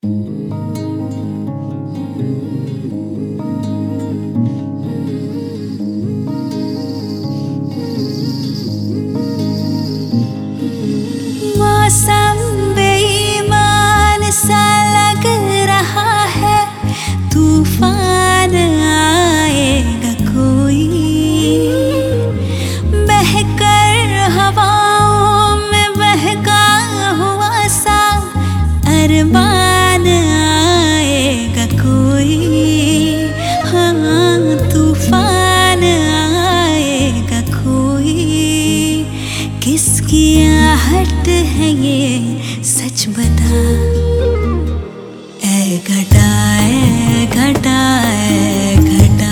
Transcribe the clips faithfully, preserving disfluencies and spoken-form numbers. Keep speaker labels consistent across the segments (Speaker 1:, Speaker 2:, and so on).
Speaker 1: मौसम बेईमान सा लग रहा है, तूफान आएगा कोई, बहकर हवाओं में बहका हुआ सा अरमान आएगा कोई। हाँ, तूफान आएगा कोई। किसकी आहट है ये सच बता, ऐ घटा ऐ घटा ऐ घटा,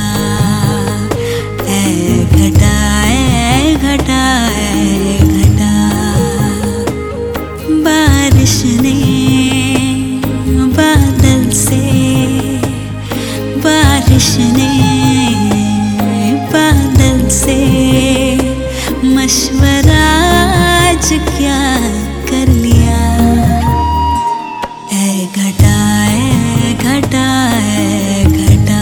Speaker 1: ऐ घटा ऐ घटा ऐ घटा। बारिश ने बादल से, बारिश ने बादल से मशवरा आज क्या कर लिया। ऐ घटा ऐ घटा ऐ घटा,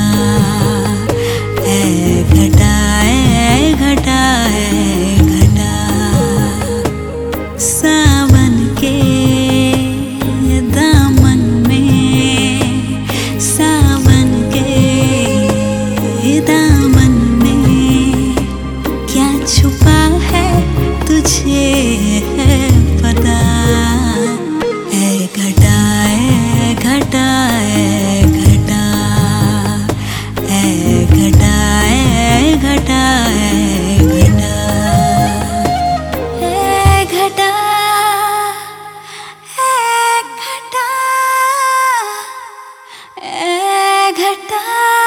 Speaker 1: ऐ घटा ऐ घटा ऐ घटा। सावन के दामन में, सावन के दामन में क्या छुपा है तुझे है पता। ऐ घटा ऐ घटा ऐ घटा, ऐ घटा ऐ घटा ऐ घटा, ऐ घटा ऐ घटा, ऐ घटा।